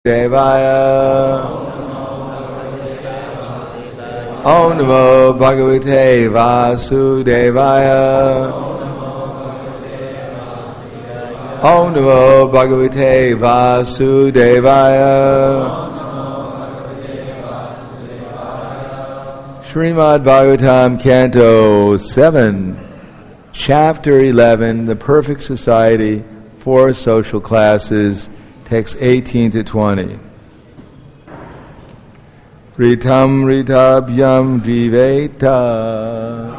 Devaya. Om Namo Bhagavate Vasudevaya. Om Namo Bhagavate Vasudevaya. Srimad Bhagavatam, Canto 7, Chapter 11, The Perfect Society, 4 Social Classes, Text 18 to 20. Ritam ritabhyam jiveta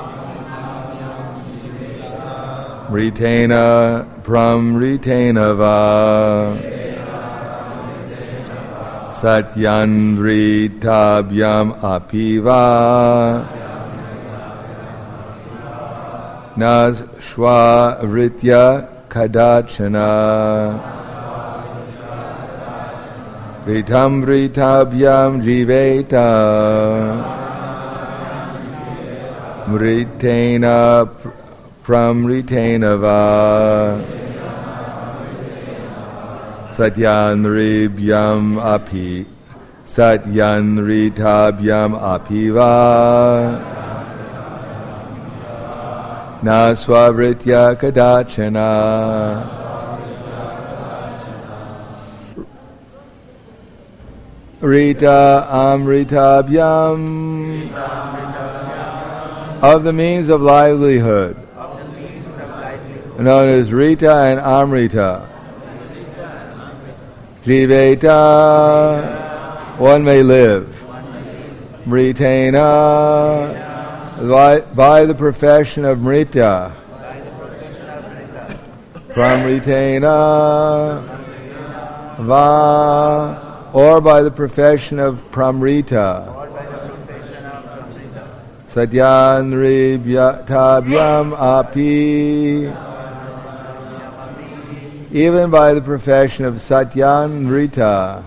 Ritena pram ritena va Satyan ritabhyam apiva Naswa vritya kadachana Ritam ritabhyam jiveta Mritena pramritena va Satyan ritabhyam api Satyan ritabhyam apiva Naswavritya kadachana Rita amritabhyam of the means of livelihood, known as Rita and Amrita. Jiveta, one may live. Mritena, by the profession of Mrita. Pramritena, va, or by the profession of Pramrita. Satyan ritabhyam api, even by the profession of Satyan Rita.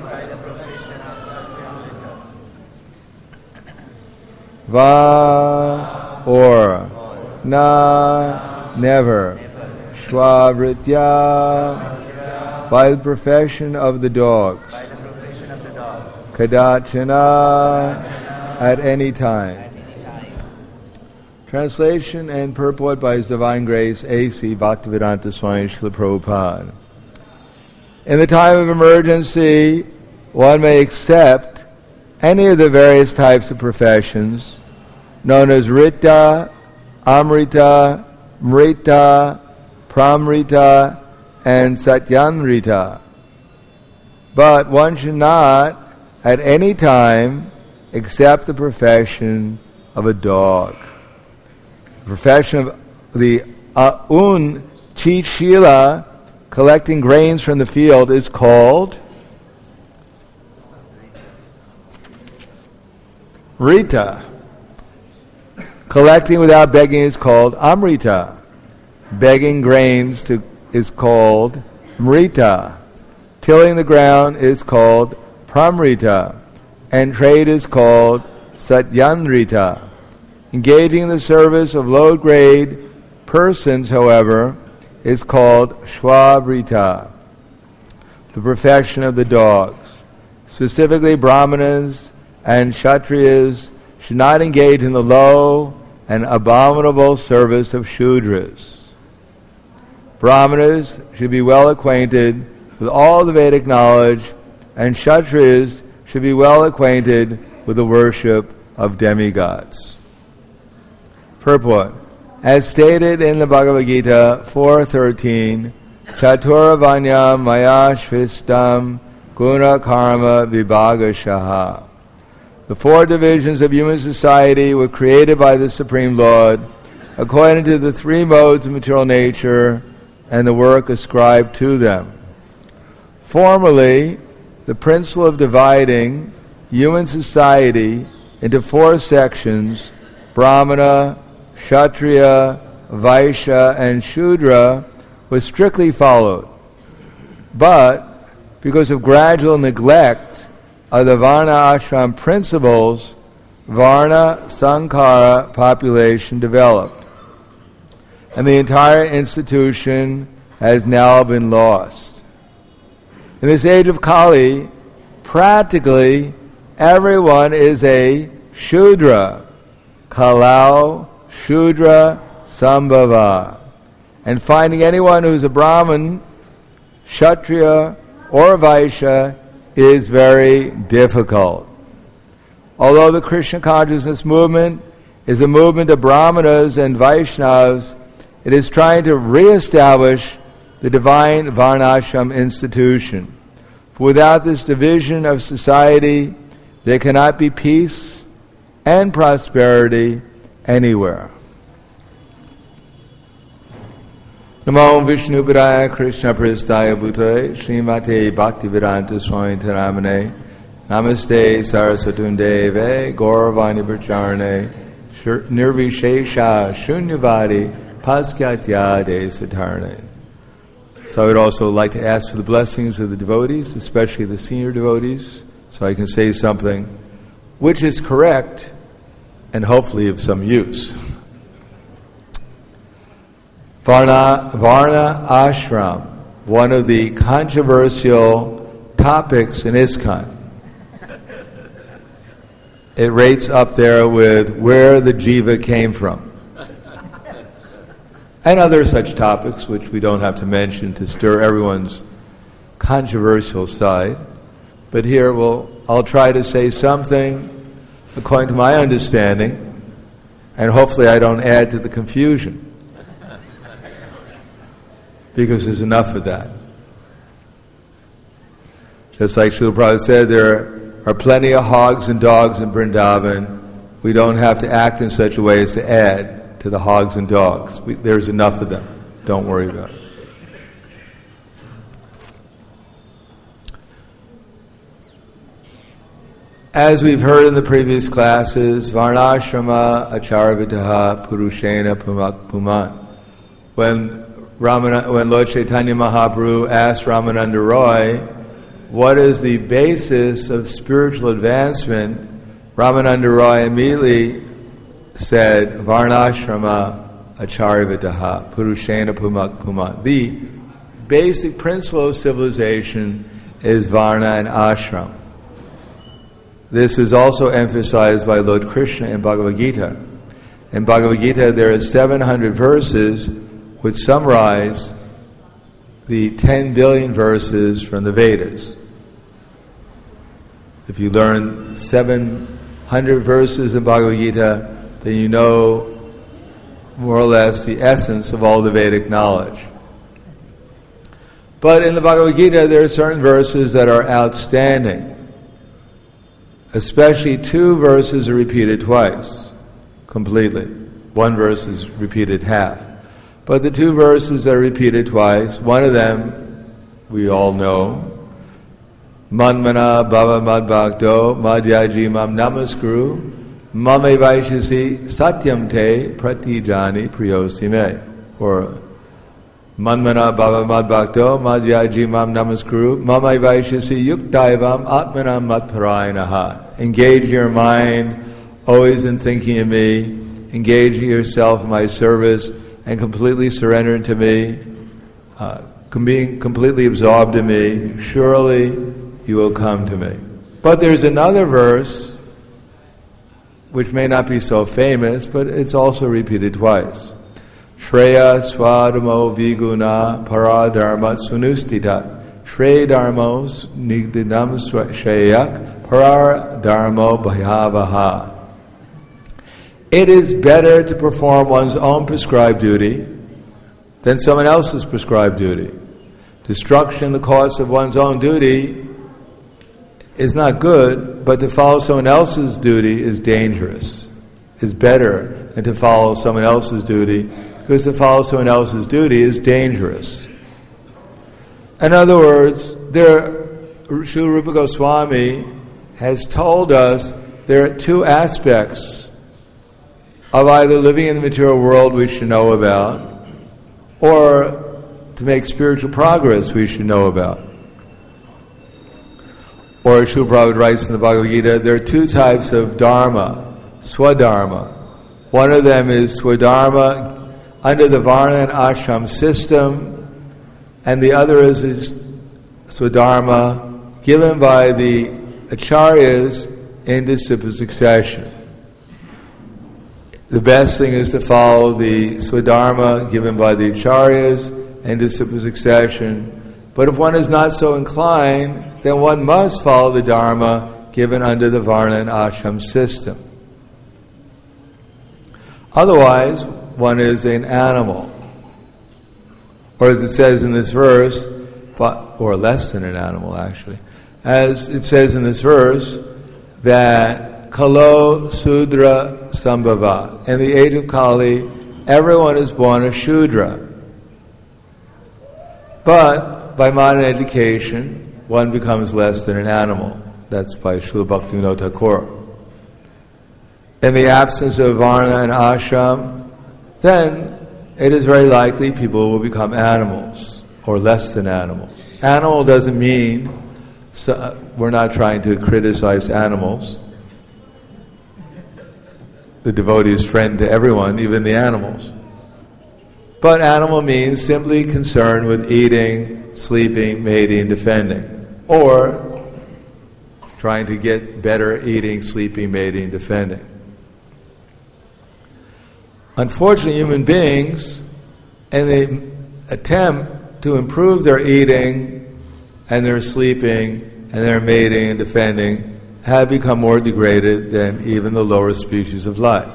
Va, or na, never. Shwavritya, by the profession of the dogs. Kadachana, at any time. Translation and purport by His Divine Grace A.C. Bhaktivedanta Swami Srila Prabhupada. In the time of emergency, one may accept any of the various types of professions known as Rita, Amrita, Mrita, Pramrita, and Satyanrita. But one should not at any time accept the profession of a dog. The profession of the Chichila, collecting grains from the field, is called Rita. Collecting without begging is called Amrita. Begging grains is called Mrita. Tilling the ground is called Pramrita, and trade is called Satyanrita. Engaging in the service of low-grade persons, however, is called Shwavrita, the profession of the dogs. Specifically, Brahmanas and Kshatriyas should not engage in the low and abominable service of Shudras. Brahmanas should be well acquainted with all the Vedic knowledge, and Kshatriyas should be well acquainted with the worship of demigods. Purport. As stated in the Bhagavad Gita 4.13, Chaturavanyam maya shvistam guna karma vibhagashaha. The 4 divisions of human society were created by the Supreme Lord according to the 3 modes of material nature and the work ascribed to them. Formerly, the principle of dividing human society into 4 sections, Brahmana, Kshatriya, Vaishya, and Shudra, was strictly followed. But, because of gradual neglect of the Varna Ashram principles, Varna Sankara population developed. and the entire institution has now been lost. In this age of Kali, practically everyone is a Shudra. Kalau Shudra Sambhava. And finding anyone who's a Brahmin, Kshatriya, or Vaishya is very difficult. Although the Krishna consciousness movement is a movement of Brahmanas and Vaishnavas, it is trying to re-establish the divine Varnashram institution. For without this division of society, there cannot be peace and prosperity anywhere. Namo Vishnu Padaya Krishna Pristaya Bhutale Srimate Bhaktivedanta Swami Taramane Namaste Saraswatum Deve Gauravani Pracharane Nirvishesha Shunyavadi Paskyatyade Satarne. So I would also like to ask for the blessings of the devotees, especially the senior devotees, so I can say something which is correct and hopefully of some use. Varna Ashram, one of the controversial topics in ISKCON. It rates up there with where the jiva came from. And other such topics which we don't have to mention to stir everyone's controversial side. But here I'll try to say something according to my understanding, and hopefully I don't add to the confusion. Because there's enough of that. Just like Srila Prabhupada said, there are plenty of hogs and dogs in Vrindavan. We don't have to act in such a way as to add to the hogs and dogs. There's enough of them. Don't worry about it. As we've heard in the previous classes, Varnashrama Acharvitaha Purushena Pumak Puman. When Lord Chaitanya Mahaprabhu asked Ramananda Roy, what is the basis of spiritual advancement, Ramananda Roy immediately said, Varnashrama Acharvitaha Purushena Pumak Puman. The basic principle of civilization is Varna and Ashram. This is also emphasized by Lord Krishna in Bhagavad Gita. In Bhagavad Gita there are 700 verses which summarize the 10 billion verses from the Vedas. If you learn 700 verses in Bhagavad Gita, then you know more or less the essence of all the Vedic knowledge. But in the Bhagavad Gita there are certain verses that are outstanding. Especially 2 verses are repeated twice, completely. 1 verse is repeated half. But the 2 verses that are repeated twice, one of them we all know, Manmana Bhava Madbhakto Madhyaji Mam Namaskuru Mame Vaishasi Satyam Te Pratijani Priyosti Me. Or Manmana Bhava Madbhakto Madhyaji Mam Namaskuru Mame Vaishasi Yuktaivam Atmanam Matparayanaha. Engage your mind always in thinking of me, engage yourself in my service, and completely surrender to me, being completely absorbed in me, surely you will come to me. But there's another verse which may not be so famous, but it's also repeated twice. Shreya swadamo viguna paradharma sunustita Shreya dharmo nigdinam shreyak paradharmo bhayavaha. It is better to perform one's own prescribed duty than someone else's prescribed duty. Destruction in the course of one's own duty is not good, but to follow someone else's duty is dangerous. It's better than to follow someone else's duty, because to follow someone else's duty is dangerous. In other words, Srila Rupa Goswami has told us there are 2 aspects of either living in the material world we should know about, or to make spiritual progress we should know about. Or Srila Prabhupada writes in the Bhagavad Gita, there are 2 types of dharma, swadharma. One of them is swadharma under the Varna and Ashram system, and the other is Swadharma given by the acharyas in disciple succession. The best thing is to follow the Swadharma given by the acharyas in disciple succession. But if one is not so inclined, then one must follow the Dharma given under the Varna and Ashram system. Otherwise, one is an animal. Or as it says in this verse, or less than an animal actually, as it says in this verse, that Kalo Sudra Sambhava. In the age of Kali, everyone is born a Shudra. But by modern education, one becomes less than an animal. That's by Srila Bhaktivinoda Thakur. In the absence of Varna and Ashram, then it is very likely people will become animals, or less than animals. Animal doesn't mean, we're not trying to criticize animals. The devotee is friend to everyone, even the animals. But animal means simply concerned with eating, sleeping, mating, defending. Or trying to get better eating, sleeping, mating, defending. Unfortunately, human beings, in the attempt to improve their eating and their sleeping and their mating and defending, have become more degraded than even the lower species of life.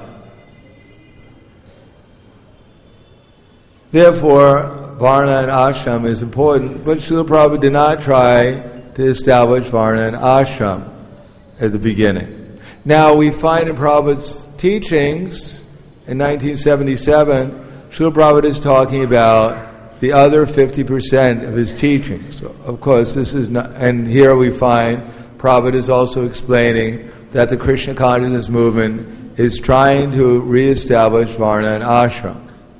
Therefore, Varna and Ashram is important, but Srila Prabhupada did not try to establish Varna and Ashram at the beginning. Now, we find in Prabhupada's teachings, in 1977, Srila Prabhupada is talking about the other 50% of his teachings. So, of course, this is not, and here we find Prabhupada is also explaining that the Krishna consciousness movement is trying to reestablish Varna and Ashram.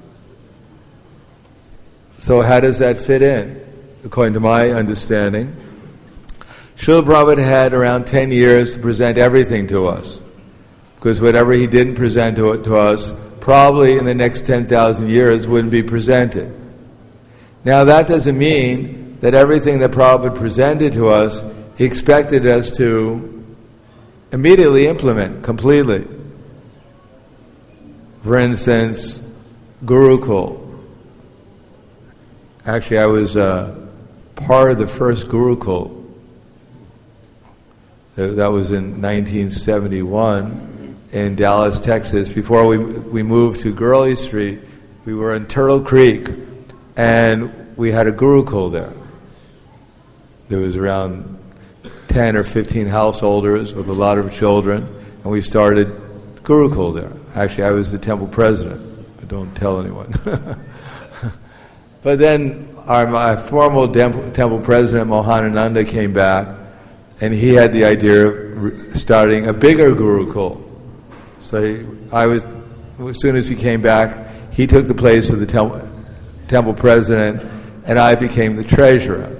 So how does that fit in? According to my understanding, Srila Prabhupada had around 10 years to present everything to us. Because whatever he didn't present to us, probably in the next 10,000 years wouldn't be presented. Now that doesn't mean that everything that Prabhupada presented to us, he expected us to immediately implement completely. For instance, Gurukul. Actually, I was part of the first Gurukul. That was in 1971 in Dallas, Texas. Before we moved to Gurley Street, we were in Turtle Creek, and we had a Gurukul there. There was around 10 or 15 householders with a lot of children, and we started Gurukul there. Actually, I was the temple president. I don't tell anyone. But then my former temple president, Mohanananda, came back, and he had the idea of starting a bigger Gurukul. So as soon as he came back, he took the place of the temple president, and I became the treasurer.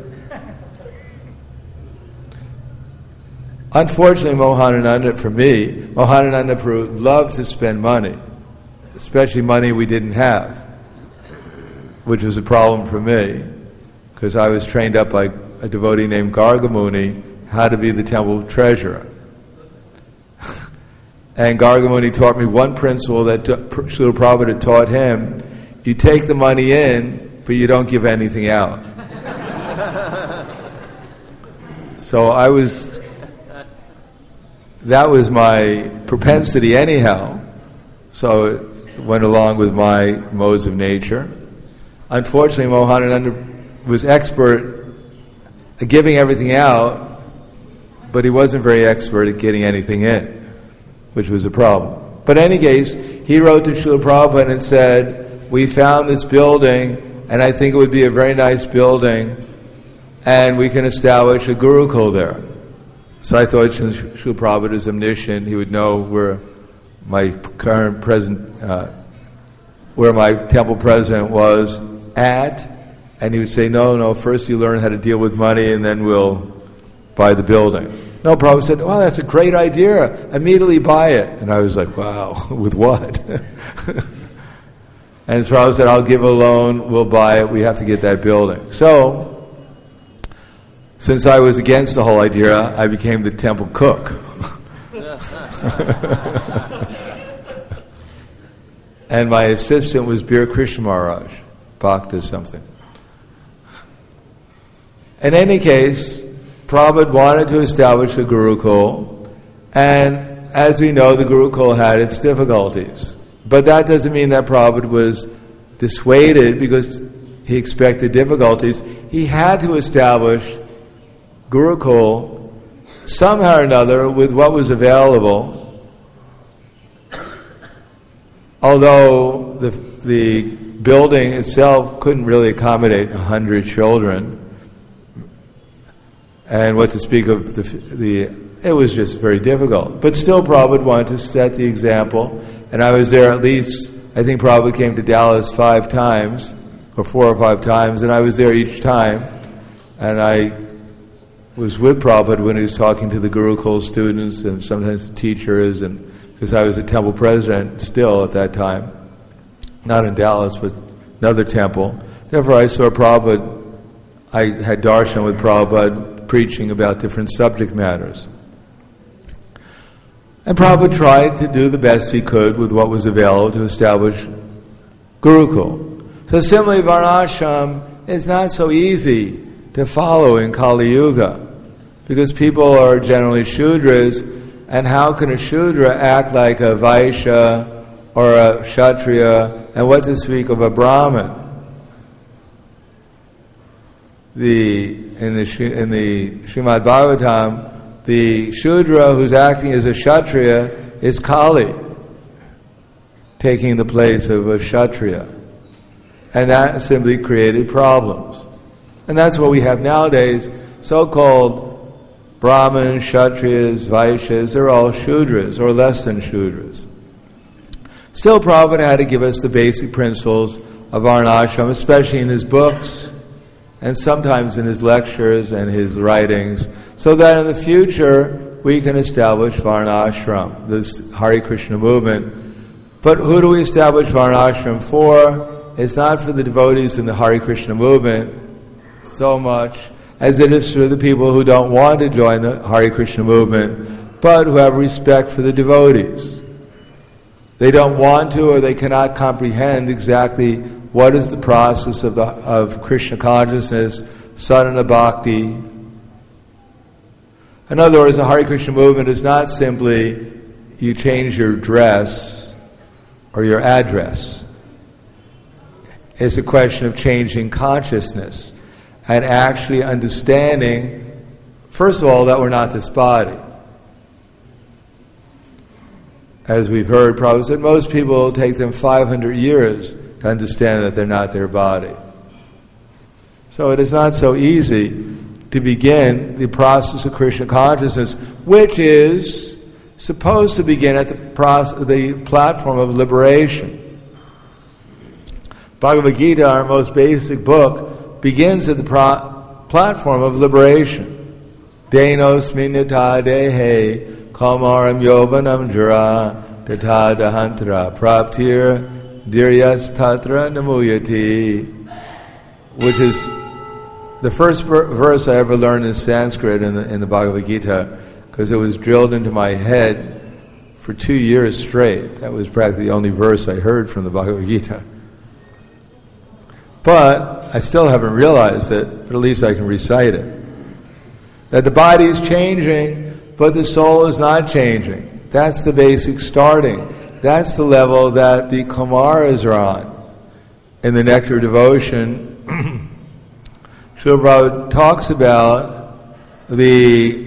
Unfortunately, Mohanananda loved to spend money, especially money we didn't have, which was a problem for me, because I was trained up by a devotee named Gargamuni how to be the temple treasurer. And Gargamuni taught me one principle that Srila Prabhupada taught him: you take the money in, but you don't give anything out. So that was my propensity anyhow, so it went along with my modes of nature. Unfortunately, Mohanananda was expert at giving everything out, but he wasn't very expert at getting anything in, which was a problem. But in any case, he wrote to Srila Prabhupada and said, we found this building, and I think it would be a very nice building, and we can establish a Gurukul there. So I thought, since Srila Prabhupada is omniscient, he would know where my where my temple president was at, and he would say, no, first you learn how to deal with money, and then we'll buy the building. No, Prabhupada said, well, that's a great idea. Immediately buy it. And I was like, wow, with what? And Prabhupada said, I'll give a loan, we'll buy it, we have to get that building. So, since I was against the whole idea, I became the temple cook. And my assistant was Bir Krishna Maharaj, Bhakta something. In any case, Prabhupada wanted to establish the Gurukul, and as we know, the Gurukul had its difficulties. But that doesn't mean that Prabhupada was dissuaded because he expected difficulties. He had to establish Gurukul somehow or another with what was available. Although the building itself couldn't really accommodate 100 children, and what to speak of it was just very difficult. But still, Prabhupada wanted to set the example, and I was there at least, I think Prabhupada came to Dallas 5 times, or 4 or 5 times, and I was there each time, and I was with Prabhupada when he was talking to the Gurukul students and sometimes the teachers, and because I was a temple president still at that time, not in Dallas, but another temple. Therefore, I saw Prabhupada, I had darshan with Prabhupada preaching about different subject matters. And Prabhupada tried to do the best he could with what was available to establish Gurukul. So similarly, Varnashram is not so easy to follow in Kali Yuga, because people are generally Shudras, and how can a Shudra act like a Vaishya or a Kshatriya, and what to speak of a Brahmin? In the Srimad Bhagavatam, the Shudra who's acting as a Kshatriya is Kali, taking the place of a Kshatriya. And that simply created problems. And that's what we have nowadays, so-called Brahmins, Kshatriyas, Vaishyas, they're all Shudras, or less than Shudras. Still, Prabhupada had to give us the basic principles of Varnashram, especially in his books, and sometimes in his lectures and his writings, so that in the future we can establish Varnashram, this Hare Krishna movement. But who do we establish Varnashram for? It's not for the devotees in the Hare Krishna movement so much as it is for the people who don't want to join the Hare Krishna movement, but who have respect for the devotees. They don't want to, or they cannot comprehend exactly what is the process of Krishna consciousness, sadhana bhakti. In other words, the Hare Krishna movement is not simply you change your dress or your address. It's a question of changing consciousness and actually understanding, first of all, that we're not this body. As we've heard, Prabhupada said, most people take them 500 years to understand that they're not their body. So it is not so easy to begin the process of Krishna consciousness, which is supposed to begin at the platform of liberation. Bhagavad Gita, our most basic book, begins at the platform of liberation. Denos minyata dehe kamaram yovanam jara tata dahantra praptir diryas tatra namuyati, which is the first verse I ever learned in Sanskrit in the Bhagavad Gita, because it was drilled into my head for 2 years straight. That was practically the only verse I heard from the Bhagavad Gita. But I still haven't realized it, but at least I can recite it. That the body is changing, but the soul is not changing. That's the basic starting. That's the level that the Kumaras are on. In the Nectar Devotion, Srila Prabhupada talks about the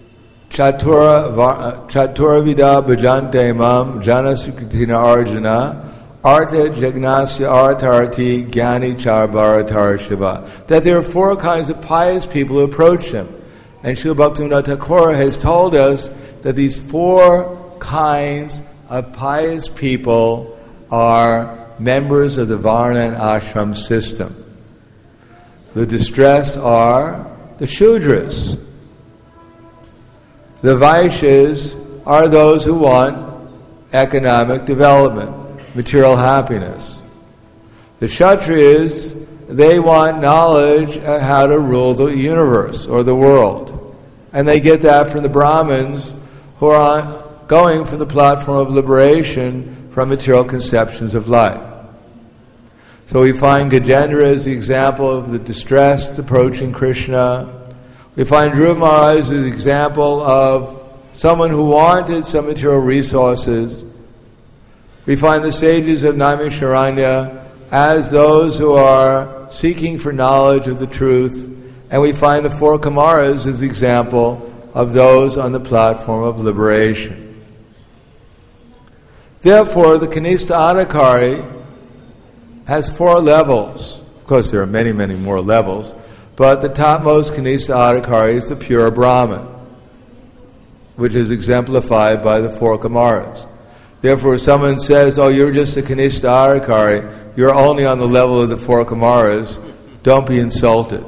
Chatura Vida Bhajante Mam Janasukritina Arjuna Artha Jagnasya Artarati Gyani Charbharatar Shiva. That there are 4 kinds of pious people who approach him. And Srila Bhaktivinoda Thakur has told us that these 4 kinds of pious people are members of the Varna and Ashram system. The distressed are the Shudras. The Vaishyas are those who want economic development, material happiness. The Kshatriyas they want knowledge of how to rule the universe or the world. And they get that from the Brahmins, who are going from the platform of liberation from material conceptions of life. So we find Gajendra as the example of the distressed approaching Krishna. We find Dhruva Maharaj as the example of someone who wanted some material resources. We find the sages of Naimisharanya as those who are seeking for knowledge of the truth. And we find the four Kumaras as the example of those on the platform of liberation. Therefore, the Kanistha Adhikari has four levels. Of course, there are many, many more levels, but the topmost Kanistha Adhikari is the pure Brahman, which is exemplified by the four Kumaras. Therefore, if someone says, oh, you're just a Kanistha Adhikari, you're only on the level of the four Kumaras, don't be insulted.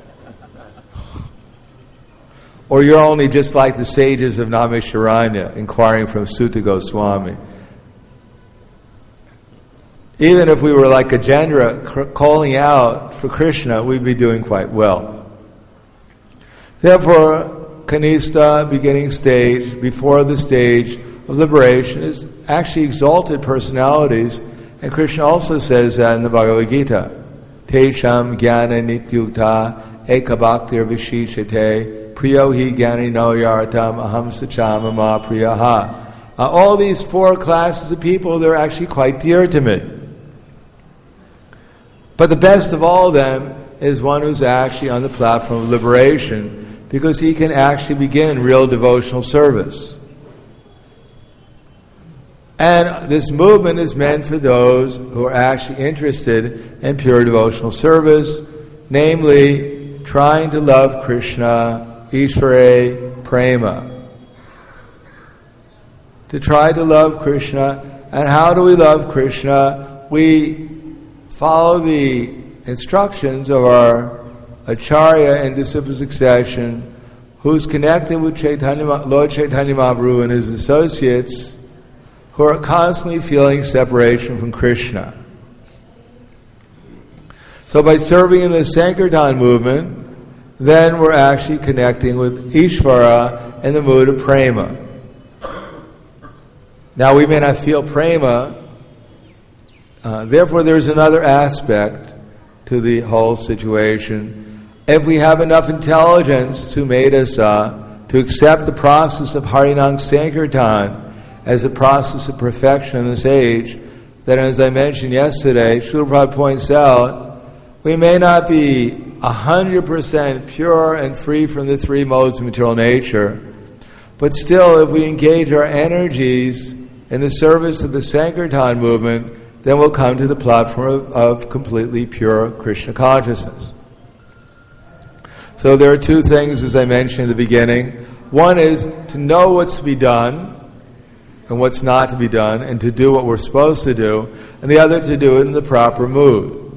Or you're only just like the sages of Naimisharanya, inquiring from Sutta Goswami. Even if we were like Gajendra calling out for Krishna, we'd be doing quite well. Therefore, Kanistha, beginning stage, before the stage of liberation, is actually exalted personalities, and Krishna also says that in the Bhagavad Gita. Tesham jnana nityukta ekabhaktir vishishate priyo hi jnani no yartam aham sachama ma priyaha. All these four classes of people, they're actually quite dear to me. But the best of all of them is one who's actually on the platform of liberation, because he can actually begin real devotional service. And this movement is meant for those who are actually interested in pure devotional service, namely trying to love Krishna, Ishvare Prema. To try to love Krishna. And how do we love Krishna? We follow the instructions of our Acharya and disciple succession, who's connected with Lord Chaitanya Mahaprabhu and his associates, who are constantly feeling separation from Krishna. So by serving in the Sankirtan movement, then we're actually connecting with Ishvara in the mood of prema. Now we may not feel prema, therefore there's another aspect to the whole situation. If we have enough intelligence to medasa, to accept the process of Harinam Sankirtan as a process of perfection in this age, then as I mentioned yesterday, Srila Prabhupada points out, we may not be 100% pure and free from the three modes of material nature, but still if we engage our energies in the service of the Sankirtan movement, then we'll come to the platform of completely pure Krishna consciousness. So there are two things, as I mentioned in the beginning. One is to know what's to be done and what's not to be done, and to do what we're supposed to do, and the other to do it in the proper mood.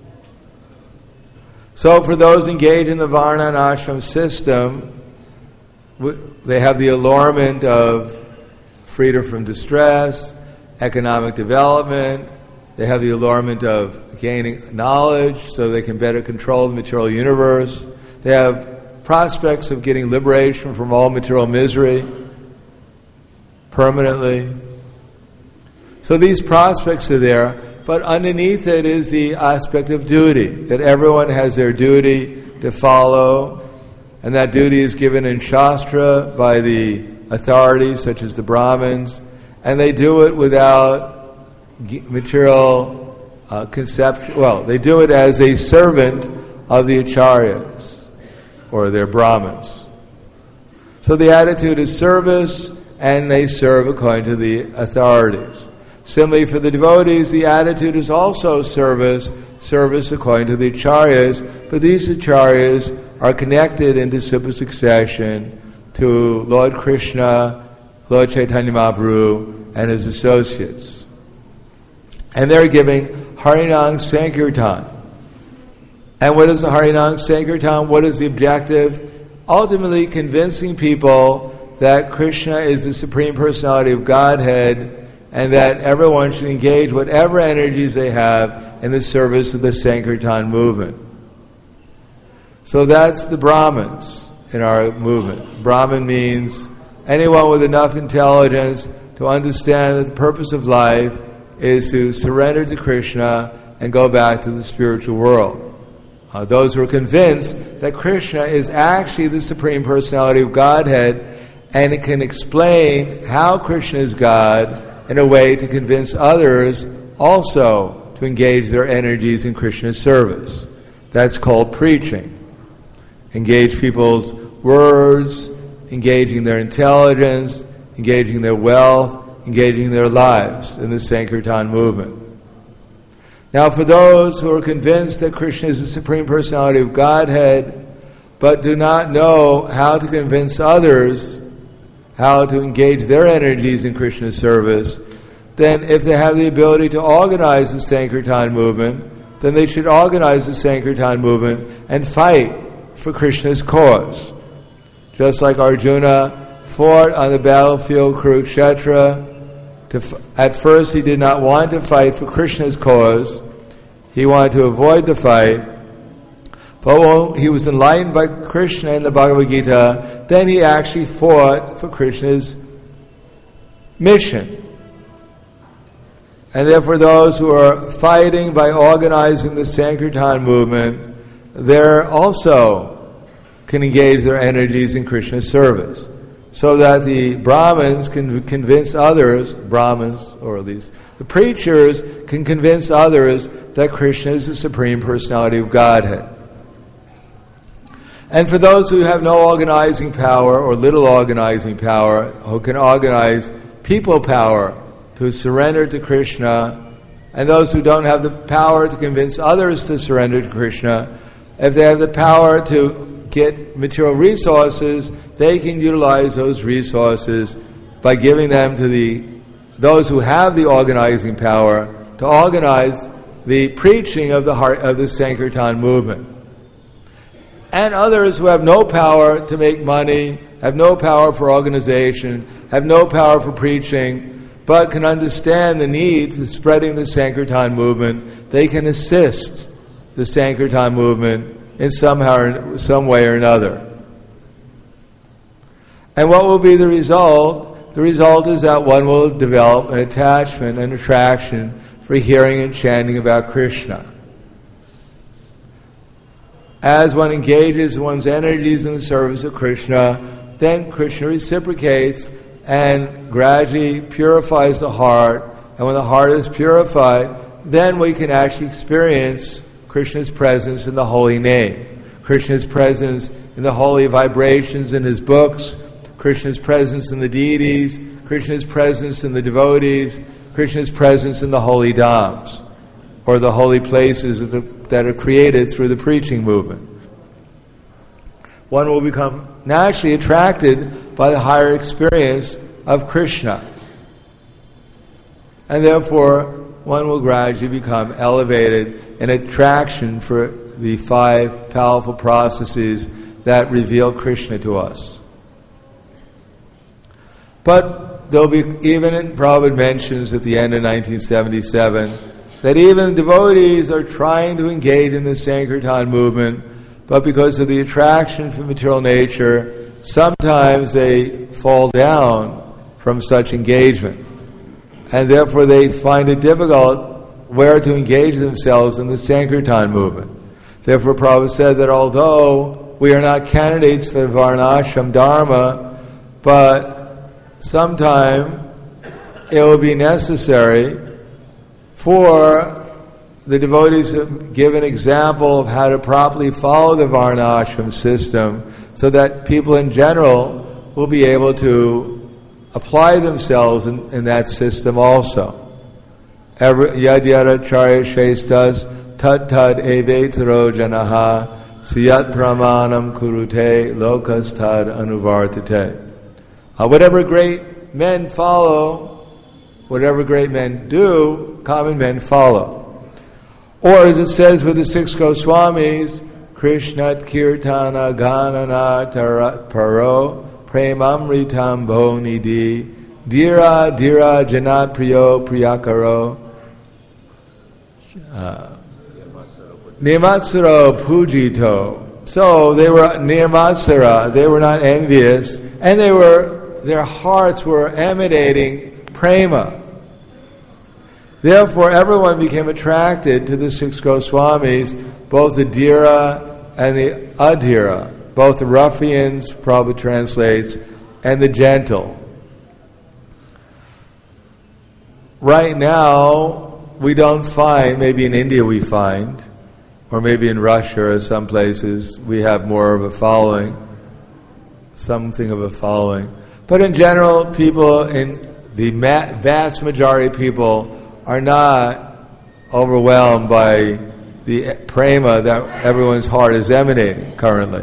So for those engaged in the Varna and Ashram system, they have the allurement of freedom from distress, economic development. They have the allurement of gaining knowledge so they can better control the material universe. They have prospects of getting liberation from all material misery permanently. So these prospects are there, but underneath it is the aspect of duty, that everyone has their duty to follow, and that duty is given in Shastra by the authorities such as the Brahmins, and they do it without material conception. Well, they do it as a servant of the Acharyas or their Brahmins. So the attitude is service, and they serve according to the authorities. Similarly, for the devotees, the attitude is also service according to the Acharyas, but these Acharyas are connected in disciple succession to Lord Krishna, Lord Chaitanya Mahaprabhu, and his associates. And they're giving Harinam Sankirtan. And what is the Harinam Sankirtan? What is the objective? Ultimately, convincing people that Krishna is the Supreme Personality of Godhead, and that everyone should engage whatever energies they have in the service of the Sankirtan movement. So that's the Brahmins in our movement. Brahmin means anyone with enough intelligence to understand that the purpose of life is to surrender to Krishna and go back to the spiritual world. Those who are convinced that Krishna is actually the Supreme Personality of Godhead, and it can explain how Krishna is God in a way to convince others also to engage their energies in Krishna's service. That's called preaching. Engage people's words, engaging their intelligence, engaging their wealth, engaging their lives in the Sankirtan movement. Now, for those who are convinced that Krishna is the Supreme Personality of Godhead, but do not know how to convince others how to engage their energies in Krishna's service, then if they have the ability to organize the Sankirtan movement, then they should organize the Sankirtan movement and fight for Krishna's cause. Just like Arjuna fought on the battlefield Kurukshetra. At first he did not want to fight for Krishna's cause. He wanted to avoid the fight. But when he was enlightened by Krishna in the Bhagavad Gita, then he actually fought for Krishna's mission. And therefore those who are fighting by organizing the Sankirtan movement, they also can engage their energies in Krishna's service, so that the Brahmins can convince others, Brahmins, or at least the preachers, can convince others that Krishna is the Supreme Personality of Godhead. And for those who have no organizing power or little organizing power, who can organize people power to surrender to Krishna, and those who don't have the power to convince others to surrender to Krishna, if they have the power to get material resources, they can utilize those resources by giving them to those who have the organizing power to organize the preaching of the Sankirtan movement. And others who have no power to make money, have no power for organization, have no power for preaching, but can understand the need for spreading the Sankirtan movement, they can assist the Sankirtan movement in some way or another. And what will be the result? The result is that one will develop an attachment and attraction for hearing and chanting about Krishna. As one engages one's energies in the service of Krishna, then Krishna reciprocates and gradually purifies the heart. And when the heart is purified, then we can actually experience Krishna's presence in the holy name, Krishna's presence in the holy vibrations in his books, Krishna's presence in the deities, Krishna's presence in the devotees, Krishna's presence in the holy dhams, or the holy places that are created through the preaching movement. One will become naturally attracted by the higher experience of Krishna. And therefore, one will gradually become elevated in attraction for the 5 powerful processes that reveal Krishna to us. But there'll be, even Prabhupada mentions at the end of 1977, that even devotees are trying to engage in the Sankirtan movement, but because of the attraction for material nature, sometimes they fall down from such engagement. And therefore they find it difficult where to engage themselves in the Sankirtan movement. Therefore Prabhupada said that although we are not candidates for Varnashram Dharma, but sometime it will be necessary for the devotees to give an example of how to properly follow the Varnashram system, so that people in general will be able to apply themselves in that system also. Yad yadacharya shestas tad tad evetaro janaha siyat pramanam kurute lokas tad anuvartate. Whatever great men follow, whatever great men do, common men follow. Or as it says with the 6 Goswamis, Krishnat kirtana ganana paro premamritam bhonidhi dira dira janat priyo priyakaro Nirmatsara Pujito. So they were Nirmatsara, they were not envious, and their hearts were emanating prema. Therefore, everyone became attracted to the 6 Goswamis, both the Dhira and the Adhira, both the ruffians, Prabhupada translates, and the gentle. Right now, we don't find, maybe in India we find, or maybe in Russia or some places, we have more of a following, something of a following. But in general, people, in the vast majority of people, are not overwhelmed by the prema that everyone's heart is emanating currently.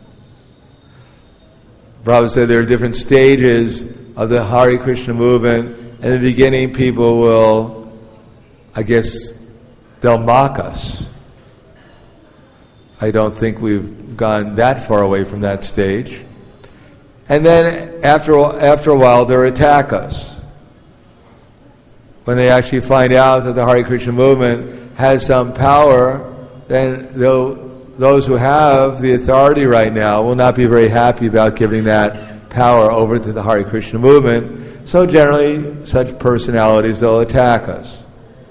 Prabhupada said there are different stages of the Hare Krishna movement. In the beginning, people will, I guess, they'll mock us. I don't think we've gone that far away from that stage. And then after a while, they'll attack us. When they actually find out that the Hare Krishna movement has some power, then those who have the authority right now will not be very happy about giving that power over to the Hare Krishna movement. So generally, such personalities, they'll attack us.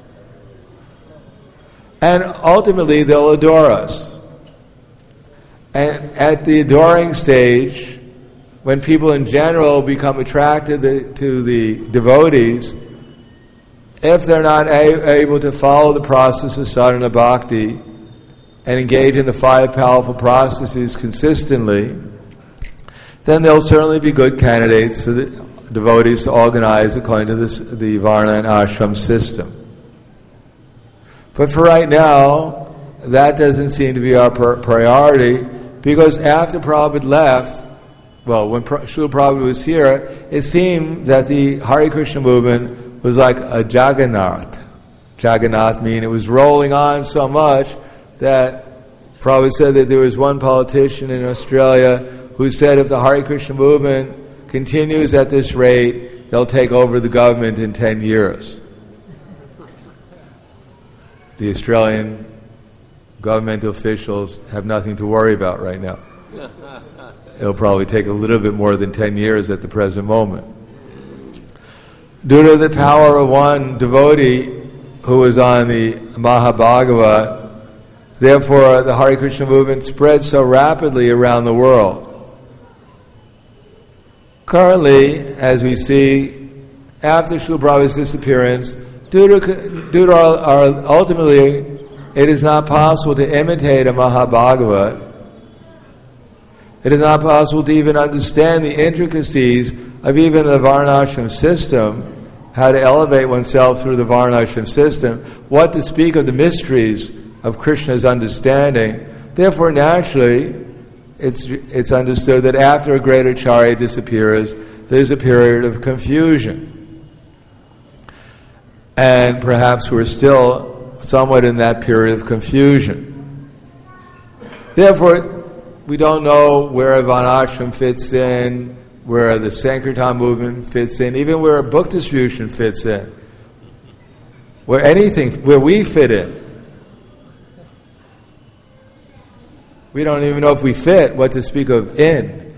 And ultimately, they'll adore us. And at the adoring stage, when people in general become attracted to the devotees, if they're not able to follow the process of sadhana bhakti and engage in the 5 powerful processes consistently, then they'll certainly be good candidates for the devotees to organize according to the Varna and Ashram system. But for right now, that doesn't seem to be our priority, because after Prabhupada left, well, when Srila Prabhupada was here, it seemed that the Hare Krishna movement was like a Jagannath. Jagannath meaning it was rolling on so much that Prabhupada said that there was one politician in Australia who said if the Hare Krishna movement continues at this rate, they'll take over the government in 10 years. The Australian governmental officials have nothing to worry about right now. It'll probably take a little bit more than 10 years at the present moment. Due to the power of one devotee who was on the Mahabhagavad, therefore the Hare Krishna movement spread so rapidly around the world. Currently, as we see, after Srila Prabhupada's disappearance, due to our ultimately, it is not possible to imitate a Mahabhagavad. It is not possible to even understand the intricacies of even the Varnashram system, how to elevate oneself through the Varnashram system, what to speak of the mysteries of Krishna's understanding. Therefore, naturally, it's understood that after a great acharya disappears, there's a period of confusion. And perhaps we're still somewhat in that period of confusion. Therefore, we don't know where Varnashram fits in, where the Sankirtan movement fits in, even where book distribution fits in, where we fit in. We don't even know if we fit, what to speak of in.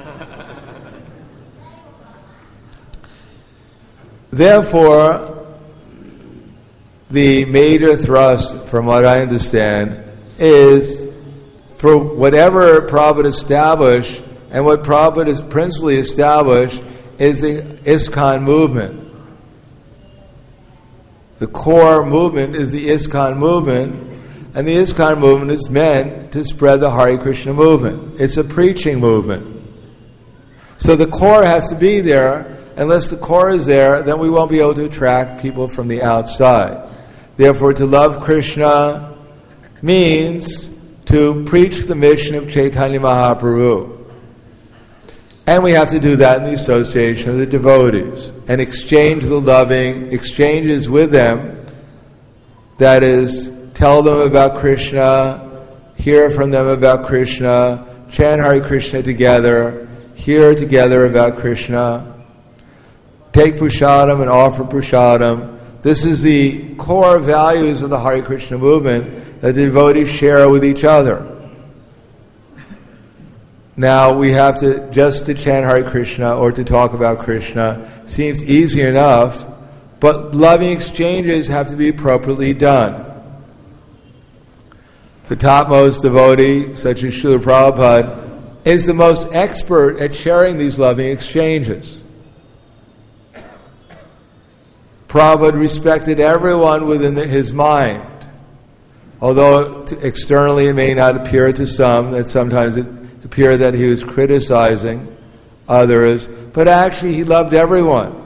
Therefore, the major thrust, from what I understand, is for whatever Prabhupada established, and what Prabhupada has principally established is the ISKCON movement. The core movement is the ISKCON movement, and the ISKCON movement is meant to spread the Hare Krishna movement. It's a preaching movement. So the core has to be there. Unless the core is there, then we won't be able to attract people from the outside. Therefore, to love Krishna means to preach the mission of Chaitanya Mahaprabhu. And we have to do that in the association of the devotees and exchange the loving exchanges with them. That is, tell them about Krishna, hear from them about Krishna, chant Hare Krishna together, hear together about Krishna, take prasadam and offer prasadam. This is the core values of the Hare Krishna movement that the devotees share with each other. Now, we have to, just to chant Hare Krishna or to talk about Krishna seems easy enough, but loving exchanges have to be appropriately done. The topmost devotee, such as Srila Prabhupada, is the most expert at sharing these loving exchanges. Prabhupada respected everyone within his mind. Although externally it may not appear to some, that sometimes it appeared that he was criticizing others, but actually he loved everyone.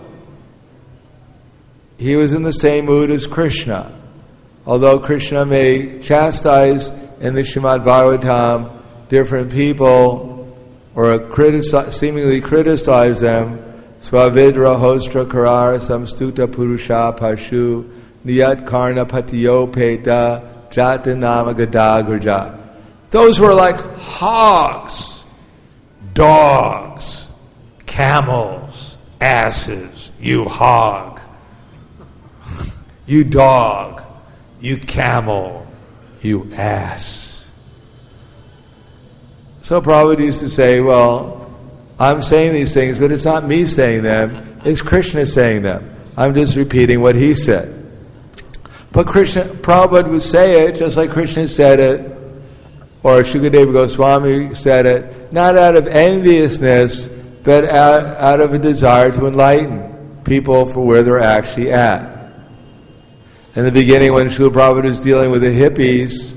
He was in the same mood as Krishna. Although Krishna may chastise in the Srimad Bhagavatam different people or seemingly criticize them, Swavidra hostra karara samstuta purusha pashu niyat karna patiyo peta jatanama gadagraja. Those were like hogs, dogs, camels, asses. You hog, you dog, you camel, you ass. So Prabhupada used to say, well, I'm saying these things, but it's not me saying them, it's Krishna saying them. I'm just repeating what he said. But Prabhupada would say it just like Krishna said it, or Shukadeva Goswami said it, not out of enviousness, but out of a desire to enlighten people for where they're actually at. In the beginning, when Srila Prabhupada was dealing with the hippies,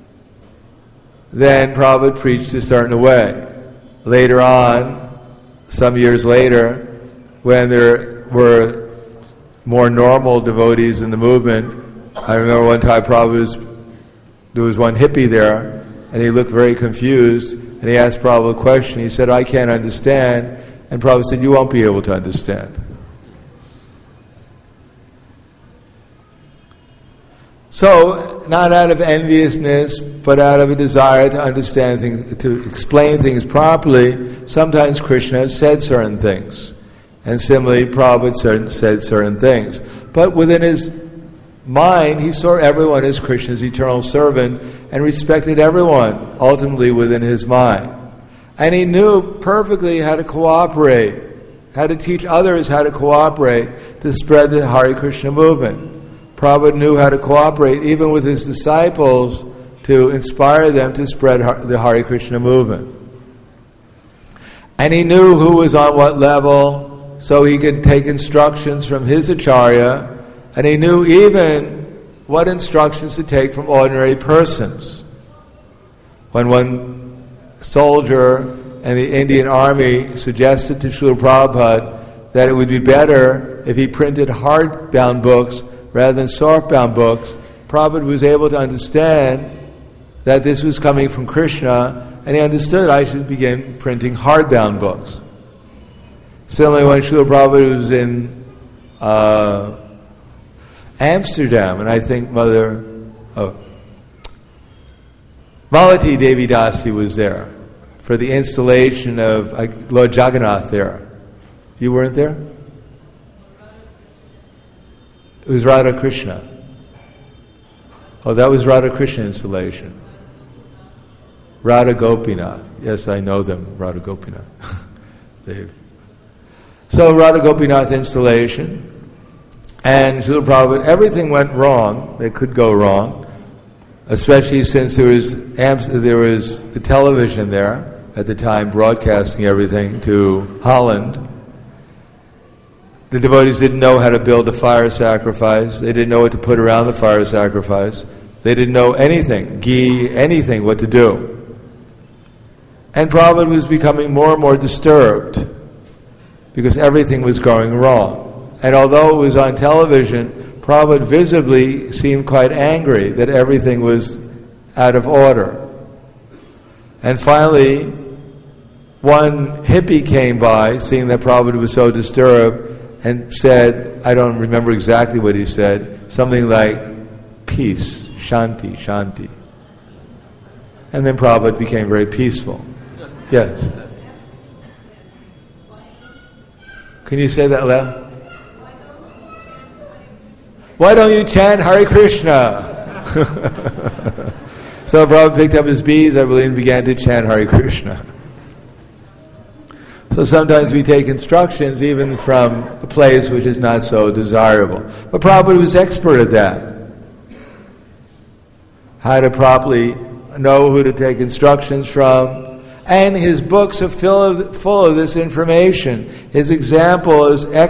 then Prabhupada preached a certain way. Later on, some years later, when there were more normal devotees in the movement, I remember one time there was one hippie there, and he looked very confused, and he asked Prabhupada a question. He said, I can't understand. And Prabhupada said, you won't be able to understand. So, not out of enviousness, but out of a desire to understand things, to explain things properly, sometimes Krishna said certain things. And similarly, Prabhupada said certain things. But within his mind, he saw everyone as Krishna's eternal servant and respected everyone, ultimately within his mind. And he knew perfectly how to cooperate, how to teach others how to cooperate to spread the Hare Krishna movement. Prabhupada knew how to cooperate even with his disciples to inspire them to spread the Hare Krishna movement. And he knew who was on what level, so he could take instructions from his acharya, and he knew even what instructions to take from ordinary persons. When one soldier in the Indian army suggested to Srila Prabhupada that it would be better if he printed hardbound books rather than softbound books, Prabhupada was able to understand that this was coming from Krishna, and he understood I should begin printing hardbound books. Similarly, when Srila Prabhupada was in Amsterdam, and I think Malati Devi Dasi was there for the installation of Lord Jagannath there. You weren't there? It was Radha Krishna. Oh, that was Radha Krishna installation. Radha Gopinath. Yes, I know them, Radha Gopinath. So Radha Gopinath installation. And Srila Prabhupada, everything went wrong. They could go wrong. Especially since there was the television there at the time broadcasting everything to Holland. The devotees didn't know how to build a fire sacrifice. They didn't know what to put around the fire sacrifice. They didn't know anything, ghee, anything, what to do. And Prabhupada was becoming more and more disturbed because everything was going wrong. And although it was on television, Prabhupada visibly seemed quite angry that everything was out of order. And finally, one hippie came by, seeing that Prabhupada was so disturbed, and said, I don't remember exactly what he said, something like, peace, shanti, shanti. And then Prabhupada became very peaceful. Yes. Can you say that loud? why don't you chant Hare Krishna? So Prabhupada picked up his beads, I believe, and began to chant Hare Krishna. So sometimes we take instructions even from a place which is not so desirable. But Prabhupada was expert at that. How to properly know who to take instructions from. And his books are full of this information. His example is an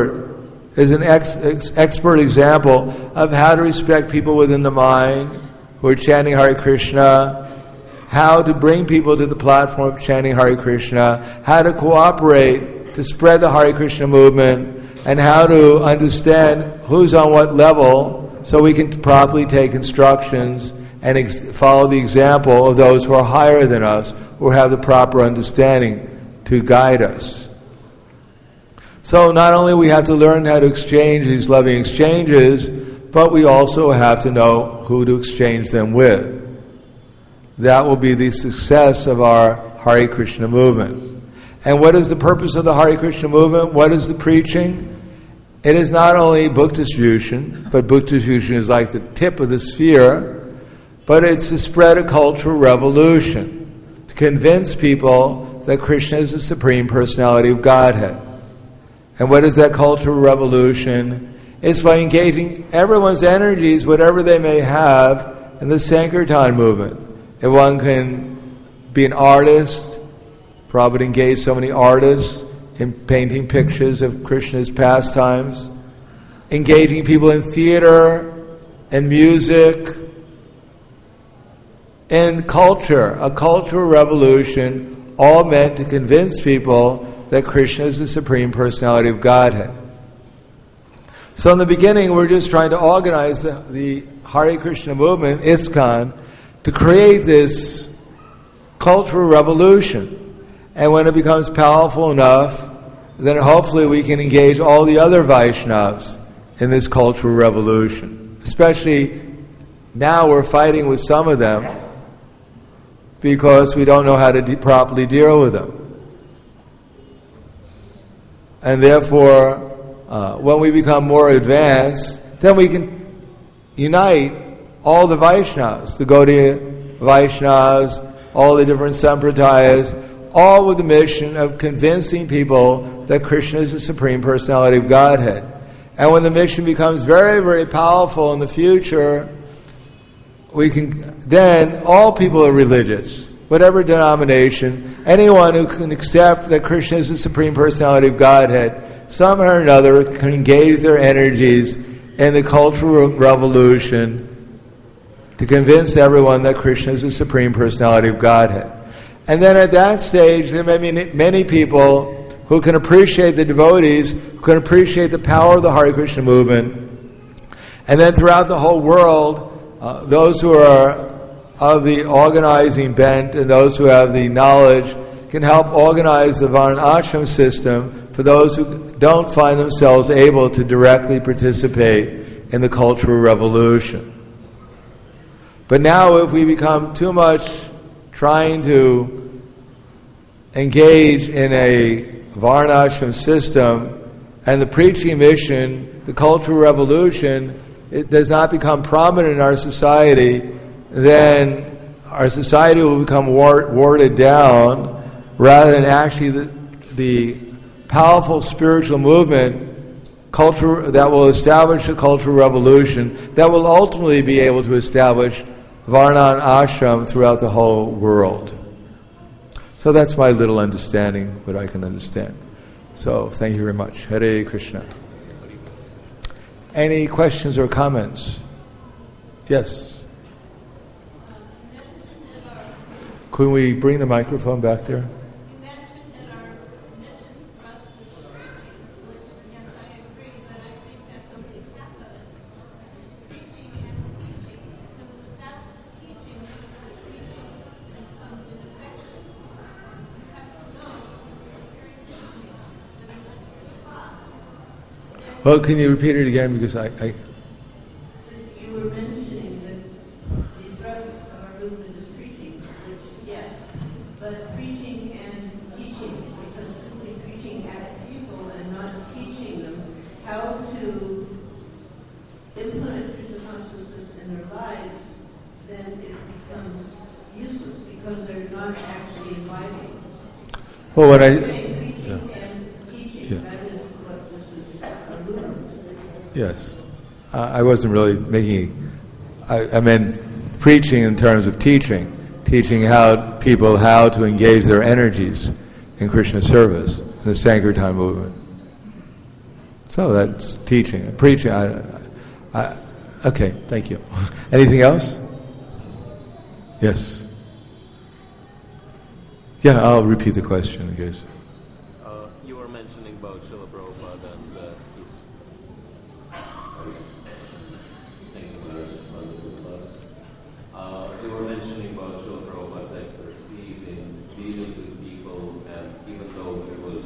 expert example of how to respect people within the mind who are chanting Hare Krishna, how to bring people to the platform of chanting Hare Krishna, how to cooperate to spread the Hare Krishna movement, and how to understand who's on what level so we can properly take instructions and follow the example of those who are higher than us, who have the proper understanding to guide us. So not only we have to learn how to exchange these loving exchanges, but we also have to know who to exchange them with. That will be the success of our Hare Krishna movement. And what is the purpose of the Hare Krishna movement? What is the preaching? It is not only book distribution, but book distribution is like the tip of the sphere, but it's to spread a cultural revolution, to convince people that Krishna is the Supreme Personality of Godhead. And what is that cultural revolution? It's by engaging everyone's energies, whatever they may have, in the Sankirtan movement. If one can be an artist, Prabhupada engaged so many artists in painting pictures of Krishna's pastimes, engaging people in theater and music, in culture, a cultural revolution, all meant to convince people that Krishna is the Supreme Personality of Godhead. So in the beginning, we're just trying to organize the Hare Krishna movement, ISKCON, to create this cultural revolution. And when it becomes powerful enough, then hopefully we can engage all the other Vaishnavas in this cultural revolution. Especially now we're fighting with some of them because we don't know how to properly deal with them. And therefore, when we become more advanced, then we can unite all the Vaishnavas, the Gaudiya Vaishnavas, all the different Sampradayas, all with the mission of convincing people that Krishna is the Supreme Personality of Godhead. And when the mission becomes very, very powerful in the future, then all people are religious, whatever denomination, anyone who can accept that Krishna is the Supreme Personality of Godhead, somehow or another can engage their energies in the cultural revolution to convince everyone that Krishna is the Supreme Personality of Godhead. And then at that stage, there may be many people who can appreciate the devotees, who can appreciate the power of the Hare Krishna movement. And then throughout the whole world, those who are of the organizing bent and those who have the knowledge can help organize the Varna Ashram system for those who don't find themselves able to directly participate in the cultural revolution. But now if we become too much trying to engage in a Varnashram system and the preaching mission, the cultural revolution, it does not become prominent in our society, then our society will become warded down rather than actually the powerful spiritual movement that will establish a cultural revolution that will ultimately be able to establish Varna Ashram throughout the whole world. So that's my little understanding, what I can understand. So thank you very much. Hare Krishna. Any questions or comments? Yes. Could we bring the microphone back there? Well, can you repeat it again? Because I You were mentioning that the thrust of our movement is preaching, which, yes, but preaching and teaching, because simply preaching at people and not teaching them how to, in not actually inviting. Well, when Preaching and teaching, that is what this is alluding to. Yes, I wasn't really making. I meant preaching in terms of teaching people how to engage their energies in Krishna service in the Sankirtan movement. So that's teaching, preaching. Okay, thank you. Anything else? Yes. Yeah, I'll repeat the question in case. You were mentioning about Srila Prabhupada and his you were mentioning about Srila Prabhupada's expertise in dealing with people, and even though he was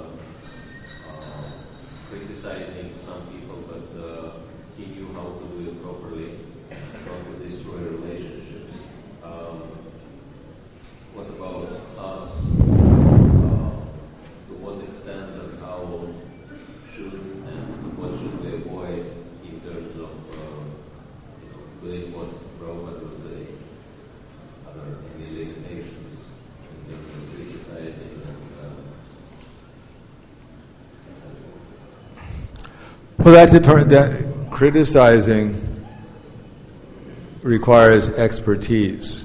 criticizing some people, but he knew how to do it properly, not to destroy relationships. What about us? To what extent and how should and what should we avoid in terms of doing what Prabhupada was doing? Are there any limitations in terms of criticizing and etc.? Well, that's important. That criticizing requires expertise.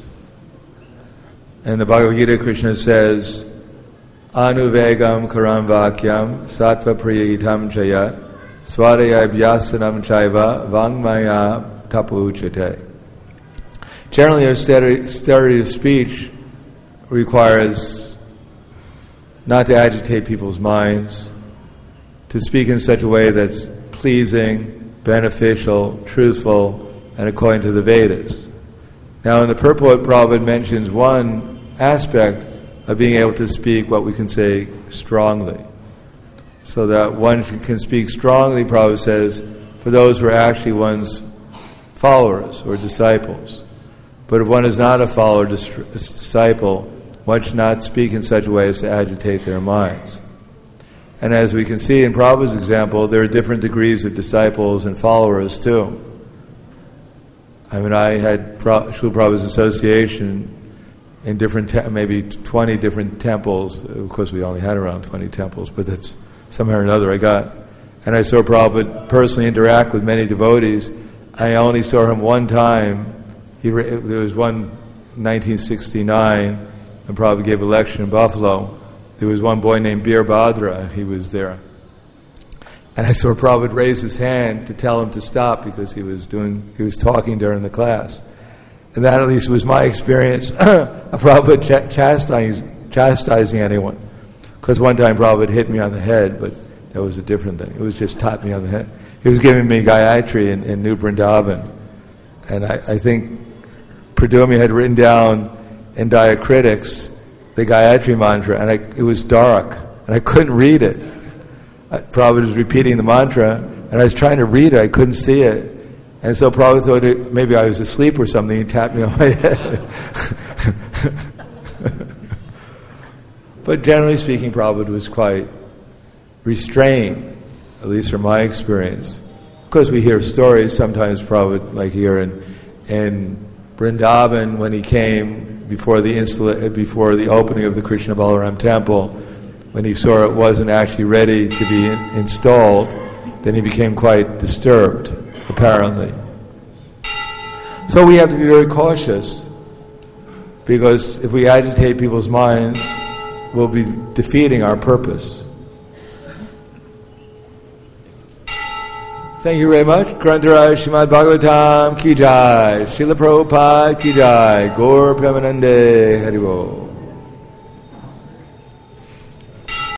And the Bhagavad Gita, Krishna says, Anuvegam karam vakyam sattva priyahitam chayat swadaya abhyasanam chaiva vangmaya tapu uchate. Generally, a austerity of speech requires not to agitate people's minds, to speak in such a way that's pleasing, beneficial, truthful, and according to the Vedas. Now, in the purport, Prabhupada mentions one aspect of being able to speak what we can say strongly. So that one can speak strongly, Prabhupada says, for those who are actually one's followers or disciples. But if one is not a follower or disciple, one should not speak in such a way as to agitate their minds. And as we can see in Prabhupada's example, there are different degrees of disciples and followers too. I mean, I had Srila Prabhupada's association in different, maybe 20 different temples. Of course, we only had around 20 temples, but that's somehow or another I got. And I saw Prabhupada personally interact with many devotees. I only saw him one time. There was one in 1969, and Prabhupada gave a lecture in Buffalo. There was one boy named Bir Bhadra. He was there. And I saw Prabhupada raise his hand to tell him to stop because he was talking during the class. And that at least was my experience of Prabhupada chastising anyone. Because one time Prabhupada hit me on the head, but that was a different thing. It was just tapped me on the head. He was giving me Gayatri in New Vrindavan. And I think Pradumi had written down in Diacritics the Gayatri mantra, and it was dark, and I couldn't read it. Prabhupada was repeating the mantra, and I was trying to read it, I couldn't see it. And so Prabhupada thought maybe I was asleep or something, he tapped me on my head. But generally speaking, Prabhupada was quite restrained, at least from my experience. Of course, we hear stories, sometimes Prabhupada, like here in Vrindavan, when he came before the opening of the Krishna Balaram temple, when he saw it wasn't actually ready to be installed, then he became quite disturbed, apparently. So we have to be very cautious, because if we agitate people's minds, we'll be defeating our purpose. Thank you very much. Grantaraj Srimad Bhagavatam Ki Jai, Srila Prabhupada Ki Jai, Gaur Premanande Haribol.